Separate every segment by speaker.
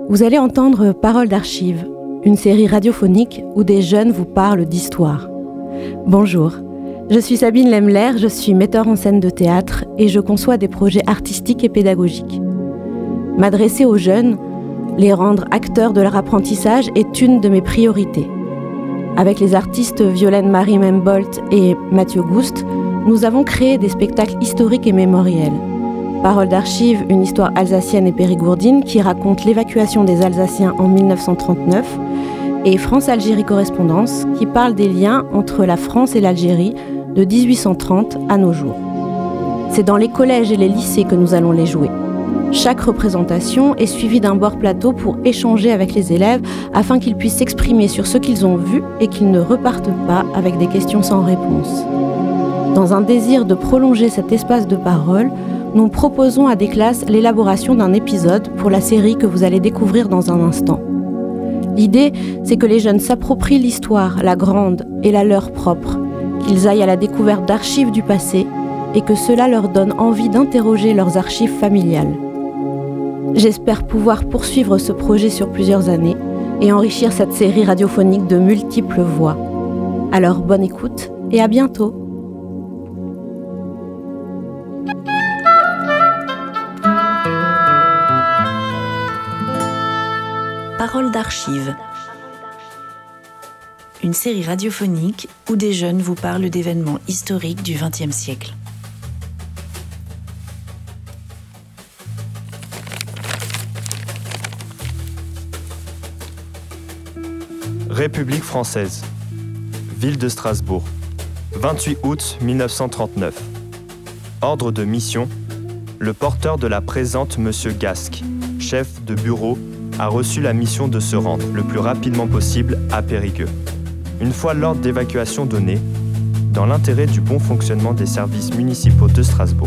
Speaker 1: Vous allez entendre Paroles d'archives, une série radiophonique où des jeunes vous parlent d'histoire. Bonjour, je suis Sabine Lemler, je suis metteur en scène de théâtre et je conçois des projets artistiques et pédagogiques. M'adresser aux jeunes, les rendre acteurs de leur apprentissage est une de mes priorités. Avec les artistes Violaine Marie Membolt et Mathieu Goust, nous avons créé des spectacles historiques et mémoriels. Paroles d'archives, une histoire alsacienne et périgourdine qui raconte l'évacuation des Alsaciens en 1939, et France-Algérie Correspondance qui parle des liens entre la France et l'Algérie de 1830 à nos jours. C'est dans les collèges et les lycées que nous allons les jouer. Chaque représentation est suivie d'un bord plateau pour échanger avec les élèves afin qu'ils puissent s'exprimer sur ce qu'ils ont vu et qu'ils ne repartent pas avec des questions sans réponse. Dans un désir de prolonger cet espace de parole, nous proposons à des classes l'élaboration d'un épisode pour la série que vous allez découvrir dans un instant. L'idée, c'est que les jeunes s'approprient l'histoire, la grande et la leur propre, qu'ils aillent à la découverte d'archives du passé et que cela leur donne envie d'interroger leurs archives familiales. J'espère pouvoir poursuivre ce projet sur plusieurs années et enrichir cette série radiophonique de multiples voix. Alors bonne écoute et à bientôt!
Speaker 2: Paroles d'archives. Une série radiophonique où des jeunes vous parlent d'événements historiques du XXe siècle.
Speaker 3: République française. Ville de Strasbourg. 28 août 1939. Ordre de mission. Le porteur de la présente Monsieur Gasque, chef de bureau, a reçu la mission de se rendre le plus rapidement possible à Périgueux. Une fois l'ordre d'évacuation donné, dans l'intérêt du bon fonctionnement des services municipaux de Strasbourg.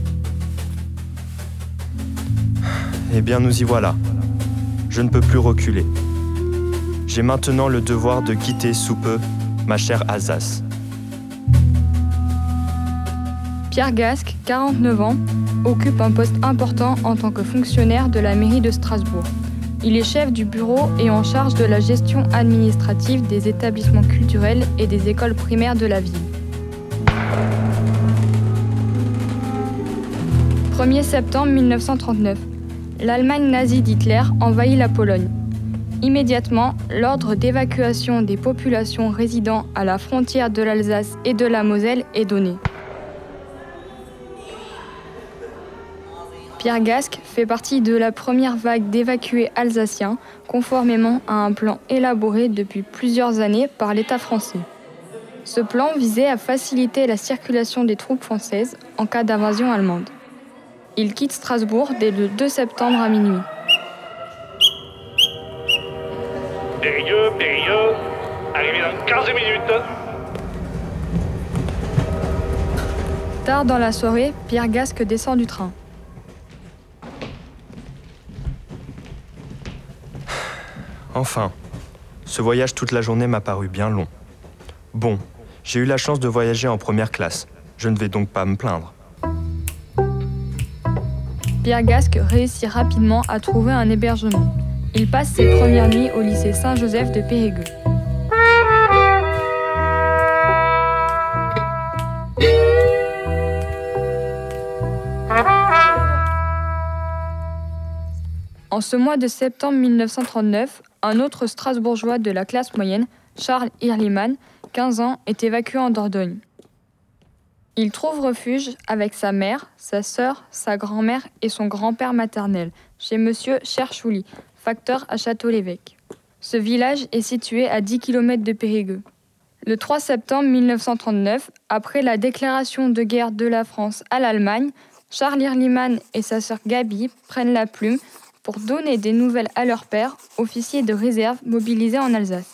Speaker 3: Eh bien, nous y voilà. Je ne peux plus reculer. J'ai maintenant le devoir de quitter sous peu ma chère Alsace.
Speaker 4: Pierre Gasque, 49 ans, occupe un poste important en tant que fonctionnaire de la mairie de Strasbourg. Il est chef du bureau et en charge de la gestion administrative des établissements culturels et des écoles primaires de la ville. 1er septembre 1939. L'Allemagne nazie d'Hitler envahit la Pologne. Immédiatement, l'ordre d'évacuation des populations résidant à la frontière de l'Alsace et de la Moselle est donné. Pierre Gasque fait partie de la première vague d'évacués alsaciens, conformément à un plan élaboré depuis plusieurs années par l'État français. Ce plan visait à faciliter la circulation des troupes françaises en cas d'invasion allemande. Il quitte Strasbourg dès le 2 septembre à minuit.
Speaker 5: Périgueux, arrivé dans 15 minutes.
Speaker 4: Tard dans la soirée, Pierre Gasque descend du train.
Speaker 3: Enfin, ce voyage toute la journée m'a paru bien long. Bon, j'ai eu la chance de voyager en première classe. Je ne vais donc pas me plaindre.
Speaker 4: Pierre Gasque réussit rapidement à trouver un hébergement. Il passe ses premières nuits au lycée Saint-Joseph de Périgueux. En ce mois de septembre 1939, un autre Strasbourgeois de la classe moyenne, Charles Hirliman, 15 ans, est évacué en Dordogne. Il trouve refuge avec sa mère, sa sœur, sa grand-mère et son grand-père maternel, chez monsieur Cherchouli, facteur à Château-l'Évêque. Ce village est situé à 10 km de Périgueux. Le 3 septembre 1939, après la déclaration de guerre de la France à l'Allemagne, Charles Hirliman et sa sœur Gabi prennent la plume pour donner des nouvelles à leur père, officier de réserve mobilisé en Alsace.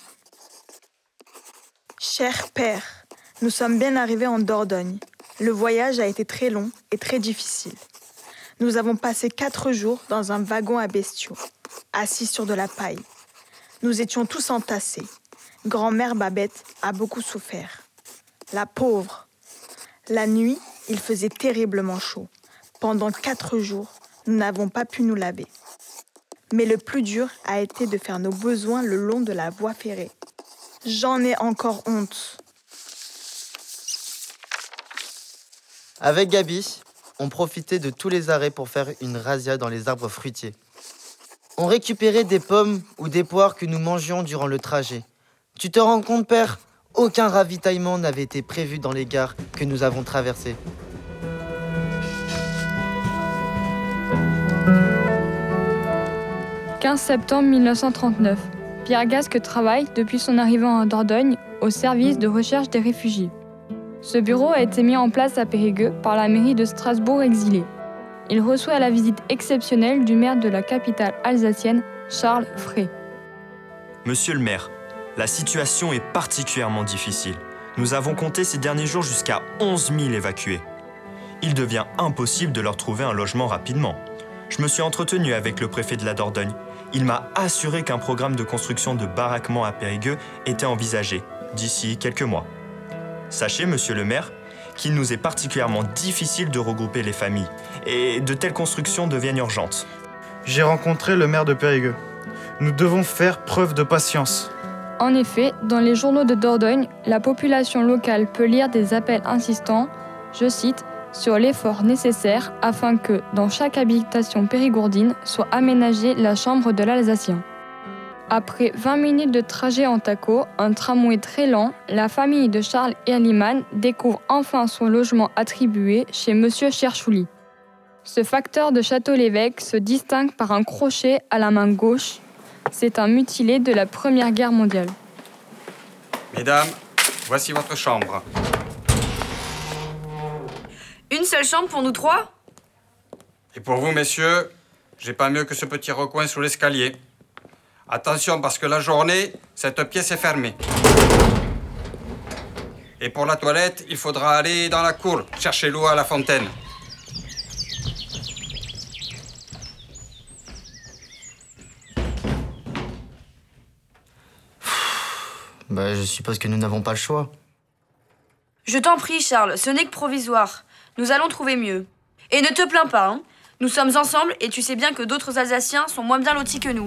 Speaker 6: Cher père, nous sommes bien arrivés en Dordogne. Le voyage a été très long et très difficile. Nous avons passé 4 jours dans un wagon à bestiaux, assis sur de la paille. Nous étions tous entassés. Grand-mère Babette a beaucoup souffert. La pauvre. La nuit, il faisait terriblement chaud. Pendant 4 jours, nous n'avons pas pu nous laver. Mais le plus dur a été de faire nos besoins le long de la voie ferrée. J'en ai encore honte.
Speaker 7: Avec Gabi, on profitait de tous les arrêts pour faire une razzia dans les arbres fruitiers. On récupérait des pommes ou des poires que nous mangions durant le trajet. Tu te rends compte, père ? Aucun ravitaillement n'avait été prévu dans les gares que nous avons traversées.
Speaker 4: « 15 septembre 1939. Pierre Gasque travaille, depuis son arrivée en Dordogne, au service de recherche des réfugiés. Ce bureau a été mis en place à Périgueux par la mairie de Strasbourg exilée. Il reçoit la visite exceptionnelle du maire de la capitale alsacienne, Charles Frey.
Speaker 3: Monsieur le maire, la situation est particulièrement difficile. Nous avons compté ces derniers jours jusqu'à 11 000 évacués. Il devient impossible de leur trouver un logement rapidement. Je me suis entretenu avec le préfet de la Dordogne. Il m'a assuré qu'un programme de construction de baraquements à Périgueux était envisagé d'ici quelques mois. Sachez, monsieur le maire, qu'il nous est particulièrement difficile de regrouper les familles et de telles constructions deviennent urgentes.
Speaker 8: J'ai rencontré le maire de Périgueux. Nous devons faire preuve de patience.
Speaker 4: En effet, dans les journaux de Dordogne, la population locale peut lire des appels insistants, je cite, sur l'effort nécessaire afin que, dans chaque habitation périgourdine, soit aménagée la chambre de l'Alsacien. Après 20 minutes de trajet en taco, un tramway très lent, la famille de Charles Ehrlimann découvre enfin son logement attribué chez Monsieur Cherchouli. Ce facteur de Château-l'Évêque se distingue par un crochet à la main gauche. C'est un mutilé de la Première Guerre mondiale.
Speaker 9: Mesdames, voici votre chambre.
Speaker 10: Une seule chambre pour nous trois ?
Speaker 9: Et pour vous, messieurs, j'ai pas mieux que ce petit recoin sous l'escalier. Attention, parce que la journée, cette pièce est fermée. Et pour la toilette, il faudra aller dans la cour, chercher l'eau à la fontaine.
Speaker 7: Je suppose que nous n'avons pas le choix.
Speaker 10: Je t'en prie, Charles, ce n'est que provisoire. Nous allons trouver mieux. Et ne te plains pas, hein. Nous sommes ensemble et tu sais bien que d'autres Alsaciens sont moins bien lotis que nous.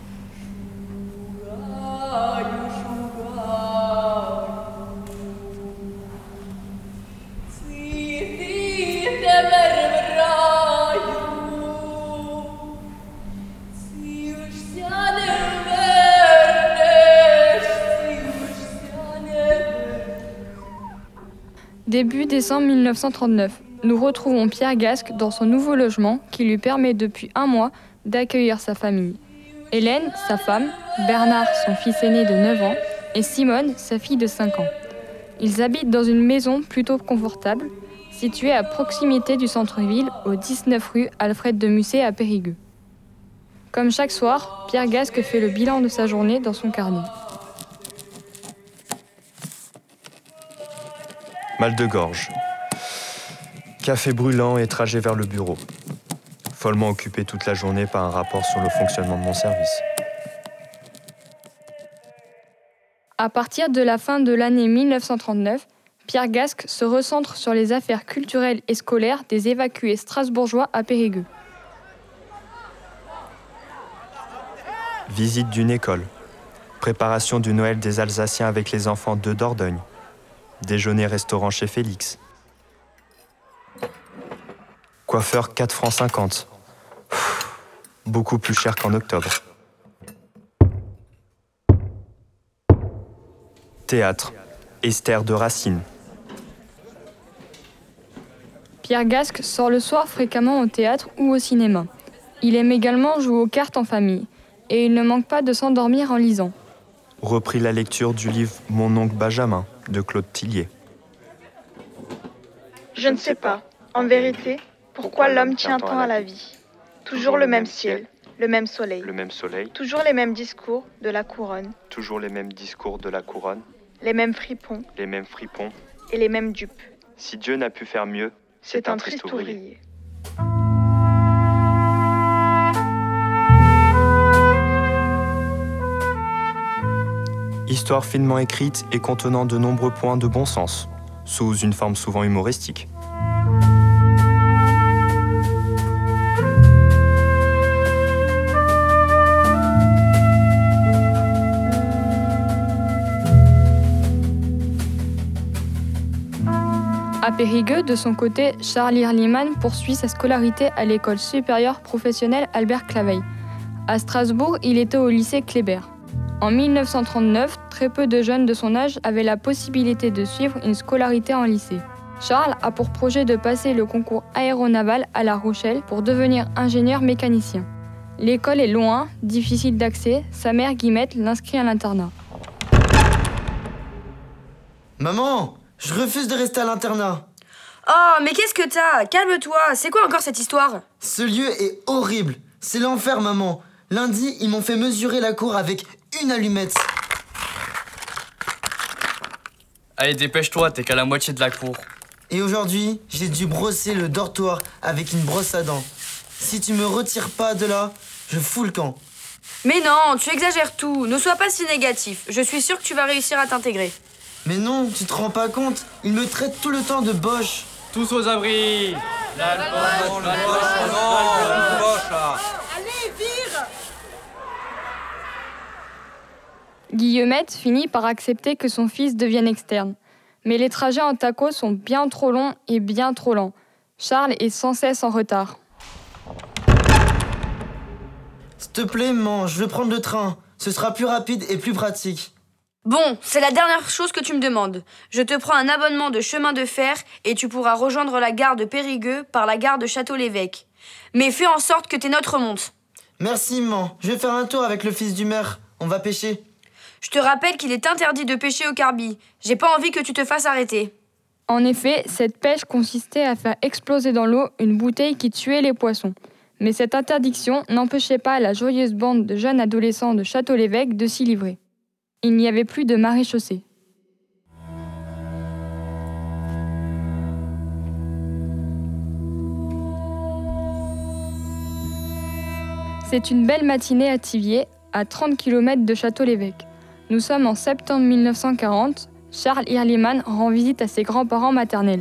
Speaker 4: Début décembre 1939, nous retrouvons Pierre Gasque dans son nouveau logement qui lui permet depuis un mois d'accueillir sa famille. Hélène, sa femme, Bernard, son fils aîné de 9 ans, et Simone, sa fille de 5 ans. Ils habitent dans une maison plutôt confortable, située à proximité du centre-ville, au 19 rue Alfred de Musset à Périgueux. Comme chaque soir, Pierre Gasque fait le bilan de sa journée dans son carnet.
Speaker 3: Mal de gorge. Café brûlant et trajet vers le bureau. Follement occupé toute la journée par un rapport sur le fonctionnement de mon service.
Speaker 4: À partir de la fin de l'année 1939, Pierre Gasque se recentre sur les affaires culturelles et scolaires des évacués strasbourgeois à Périgueux.
Speaker 3: Visite d'une école. Préparation du Noël des Alsaciens avec les enfants de Dordogne. Déjeuner-restaurant chez Félix. Coiffeur 4 francs 50. Beaucoup plus cher qu'en octobre. Théâtre. Esther de Racine.
Speaker 4: Pierre Gasque sort le soir fréquemment au théâtre ou au cinéma. Il aime également jouer aux cartes en famille. Et il ne manque pas de s'endormir en lisant.
Speaker 3: Repris la lecture du livre Mon oncle Benjamin de Claude Tillier.
Speaker 6: Je ne sais pas, en vérité, pourquoi l'homme tient tant à la vie. Toujours le même ciel, le même soleil. Toujours les mêmes discours de la couronne. Les mêmes fripons. Et les mêmes dupes.
Speaker 3: Si Dieu n'a pu faire mieux,
Speaker 6: c'est un triste ouvrier.
Speaker 3: Histoire finement écrite et contenant de nombreux points de bon sens, sous une forme souvent humoristique.
Speaker 4: Périgueux, de son côté, Charles Hirliman poursuit sa scolarité à l'école supérieure professionnelle Albert Claveil. À Strasbourg, il était au lycée Kléber. En 1939, très peu de jeunes de son âge avaient la possibilité de suivre une scolarité en lycée. Charles a pour projet de passer le concours aéronaval à La Rochelle pour devenir ingénieur mécanicien. L'école est loin, difficile d'accès, sa mère Guillemette l'inscrit à l'internat.
Speaker 7: Maman, je refuse de rester à l'internat.
Speaker 10: Oh, mais qu'est-ce que t'as? Calme-toi, c'est quoi encore cette histoire?
Speaker 7: Ce lieu est horrible. C'est l'enfer, maman. Lundi, ils m'ont fait mesurer la cour avec une allumette.
Speaker 11: Allez, dépêche-toi, t'es qu'à la moitié de la cour.
Speaker 7: Et aujourd'hui, j'ai dû brosser le dortoir avec une brosse à dents. Si tu me retires pas de là, je fous le camp.
Speaker 10: Mais non, tu exagères tout. Ne sois pas si négatif. Je suis sûre que tu vas réussir à t'intégrer.
Speaker 7: Mais non, tu te rends pas compte. Ils me traitent tout le temps de boche.
Speaker 11: Tous aux abris.
Speaker 9: La boche, là.
Speaker 6: Allez, vire!
Speaker 4: Guillemette finit par accepter que son fils devienne externe. Mais les trajets en taco sont bien trop longs et bien trop lents. Charles est sans cesse en retard.
Speaker 7: S'il te plaît, maman, je veux prendre le train. Ce sera plus rapide et plus pratique.
Speaker 10: Bon, c'est la dernière chose que tu me demandes. Je te prends un abonnement de chemin de fer et tu pourras rejoindre la gare de Périgueux par la gare de Château-l'Évêque. Mais fais en sorte que tes notes remontent.
Speaker 7: Merci, maman. Je vais faire un tour avec le fils du maire. On va pêcher.
Speaker 10: Je te rappelle qu'il est interdit de pêcher au carbi. J'ai pas envie que tu te fasses arrêter.
Speaker 4: En effet, cette pêche consistait à faire exploser dans l'eau une bouteille qui tuait les poissons. Mais cette interdiction n'empêchait pas la joyeuse bande de jeunes adolescents de Château-l'Évêque de s'y livrer. Il n'y avait plus de maréchaussée. C'est une belle matinée à Thiviers, à 30 km de Château-l'Évêque. Nous sommes en septembre 1940. Charles Hirliman rend visite à ses grands-parents maternels.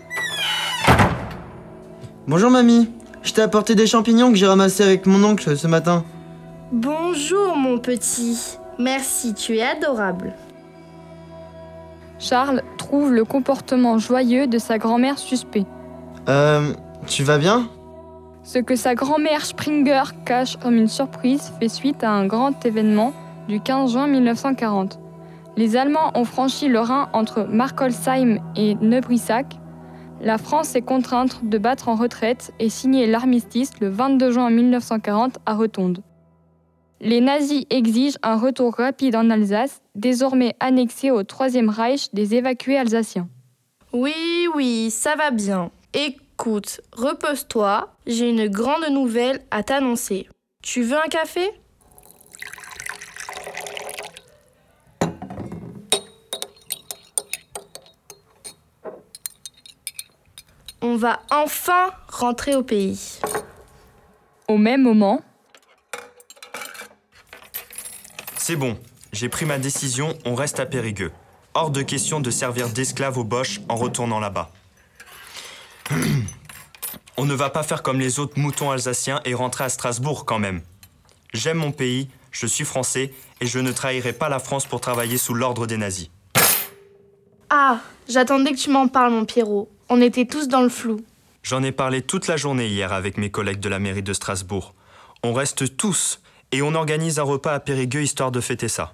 Speaker 7: Bonjour, mamie. Je t'ai apporté des champignons que j'ai ramassés avec mon oncle ce matin.
Speaker 12: Bonjour, mon petit. Merci, tu es adorable.
Speaker 4: Charles trouve le comportement joyeux de sa grand-mère suspect.
Speaker 7: Tu vas bien?
Speaker 4: Ce que sa grand-mère Springer cache comme une surprise fait suite à un grand événement du 15 juin 1940. Les Allemands ont franchi le Rhin entre Markolsheim et Neubrisach. La France est contrainte de battre en retraite et signer l'armistice le 22 juin 1940 à Rotonde. Les nazis exigent un retour rapide en Alsace, désormais annexée au Troisième Reich des évacués alsaciens.
Speaker 12: Oui, ça va bien. Écoute, repose-toi, j'ai une grande nouvelle à t'annoncer. Tu veux un café ? On va enfin rentrer au pays.
Speaker 4: Au même moment...
Speaker 3: C'est bon, j'ai pris ma décision, on reste à Périgueux. Hors de question de servir d'esclave aux Boches en retournant là-bas. On ne va pas faire comme les autres moutons alsaciens et rentrer à Strasbourg quand même. J'aime mon pays, je suis français et je ne trahirai pas la France pour travailler sous l'ordre des nazis.
Speaker 12: Ah, j'attendais que tu m'en parles, mon Pierrot. On était tous dans le flou.
Speaker 3: J'en ai parlé toute la journée hier avec mes collègues de la mairie de Strasbourg. On reste tous et on organise un repas à Périgueux histoire de fêter ça.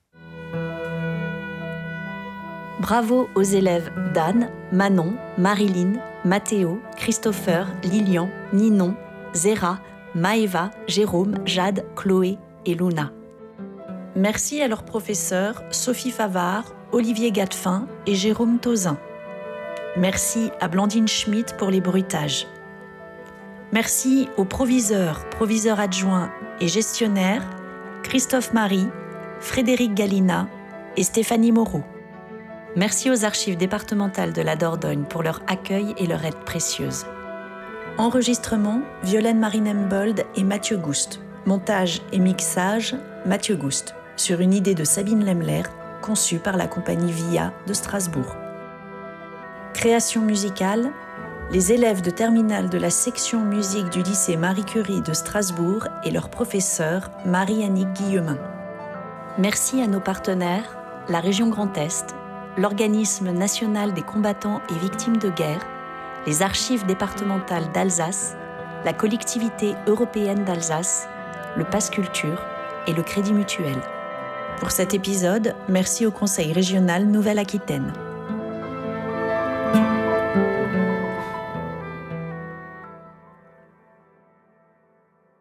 Speaker 2: Bravo aux élèves Dan, Manon, Marilyn, Mathéo, Christopher, Lilian, Ninon, Zéra, Maëva, Jérôme, Jade, Chloé et Luna. Merci à leurs professeurs Sophie Favard, Olivier Gadefin et Jérôme Tauzin. Merci à Blandine Schmitt pour les bruitages. Merci aux proviseurs adjoints et gestionnaires Christophe Marie, Frédéric Galina et Stéphanie Moreau. Merci aux archives départementales de la Dordogne pour leur accueil et leur aide précieuse. Enregistrement, Violaine Marinembold et Mathieu Gouste. Montage et mixage, Mathieu Gouste. Sur une idée de Sabine Lemler, conçue par la compagnie VIA de Strasbourg. Création musicale, les élèves de terminale de la section musique du lycée Marie Curie de Strasbourg et leur professeur Marie-Annick Guillemin. Merci à nos partenaires, la région Grand Est, l'Organisme national des combattants et victimes de guerre, les archives départementales d'Alsace, la collectivité européenne d'Alsace, le Pass Culture et le Crédit Mutuel. Pour cet épisode, merci au Conseil régional Nouvelle-Aquitaine.